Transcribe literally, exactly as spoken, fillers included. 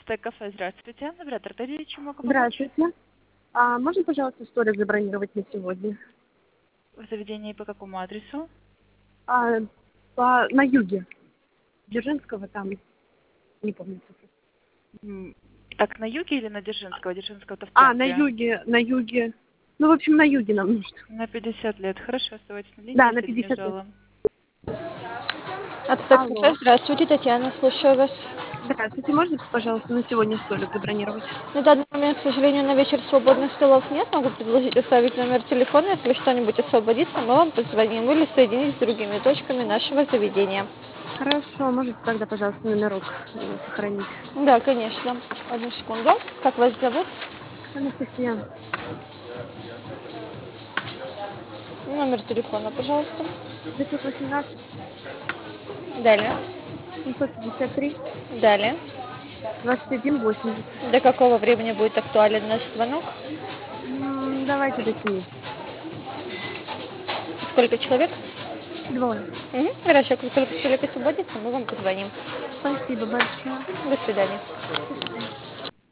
пятнадцатое кафе. Здравствуйте. Навигатор Тадей, чем могу помочь? Здравствуйте. А можно, пожалуйста, столик забронировать на сегодня? В заведении по какому адресу? А, по, на юге. Дзержинского там, не помню цифру. М, Так, на юге или на Дзержинского? Дзержинского-то в А, на центре. юге, на юге. Ну, в общем, на юге нам нужно. На пятьдесят лет. Хорошо, оставайтесь на линии, Да, я на соединю с пятьдесят лет. залом. Ацтек кафе, Алло. здравствуйте, Татьяна, слушаю вас. Здравствуйте, можно, пожалуйста, на сегодня столик забронировать? На данный момент, к сожалению, на вечер свободных столов нет. Могу предложить оставить номер телефона. Если что-нибудь освободится, мы вам позвоним или соединить с другими точками нашего заведения. Хорошо, можете тогда, пожалуйста, номерок э, сохранить? Да, конечно. Одну секунду. Как вас зовут? Анастасия, Номер телефона, пожалуйста. девятьсот восемнадцать Далее. семьсот пятьдесят три Далее. двадцать один восемьдесят. До какого времени будет актуален наш звонок? М, Давайте до семи. Сколько человек? Двое. Угу. Хорошо, как только столик освободится, мы вам позвоним. Спасибо большое. До свидания. До свидания.